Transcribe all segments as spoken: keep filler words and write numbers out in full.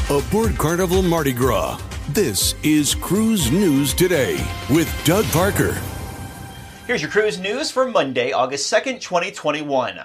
Aboard Carnival Mardi Gras, this is Cruise News Today with Doug Parker. Here's your cruise news for Monday, August second, twenty twenty-one.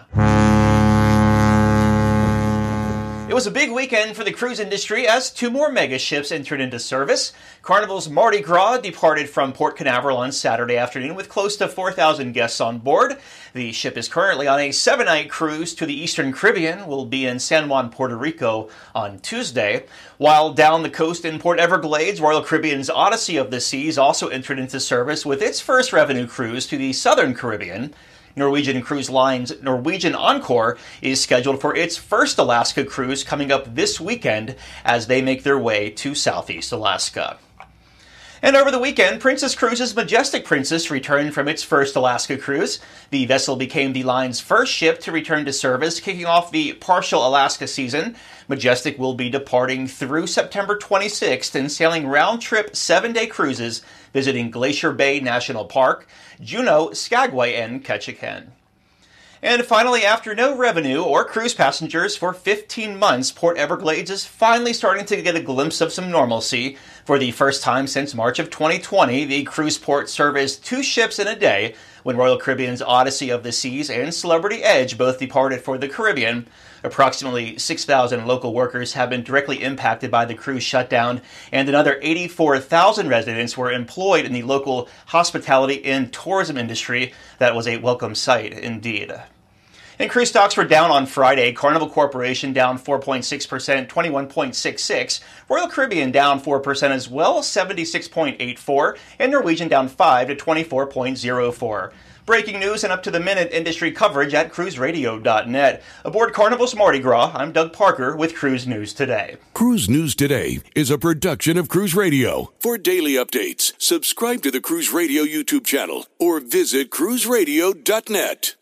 It was a big weekend for the cruise industry as two more mega ships entered into service. Carnival's Mardi Gras departed from Port Canaveral on Saturday afternoon with close to four thousand guests on board. The ship is currently on a seven-night cruise to the Eastern Caribbean, will be in San Juan, Puerto Rico on Tuesday. While down the coast in Port Everglades, Royal Caribbean's Odyssey of the Seas also entered into service with its first revenue cruise to the Southern Caribbean. Norwegian Cruise Line's Norwegian Encore is scheduled for its first Alaska cruise coming up this weekend as they make their way to Southeast Alaska. And over the weekend, Princess Cruises' Majestic Princess returned from its first Alaska cruise. The vessel became the line's first ship to return to service, kicking off the partial Alaska season. Majestic will be departing through September twenty-sixth and sailing round-trip seven-day cruises, visiting Glacier Bay National Park, Juneau, Skagway, and Ketchikan. And finally, after no revenue or cruise passengers for fifteen months, Port Everglades is finally starting to get a glimpse of some normalcy. For the first time since March of twenty twenty, the cruise port serviced two ships in a day when Royal Caribbean's Odyssey of the Seas and Celebrity Edge both departed for the Caribbean. Approximately six thousand local workers have been directly impacted by the cruise shutdown, and another eighty-four thousand residents were employed in the local hospitality and tourism industry. That was a welcome sight indeed. And cruise stocks were down on Friday. Carnival Corporation down four point six percent, twenty-one point six six. Royal Caribbean down four percent as well, seventy-six point eight four. And Norwegian down five to twenty-four point zero four. Breaking news and up-to-the-minute industry coverage at cruise radio dot net. Aboard Carnival's Mardi Gras, I'm Doug Parker with Cruise News Today. Cruise News Today is a production of Cruise Radio. For daily updates, subscribe to the Cruise Radio YouTube channel or visit cruise radio dot net.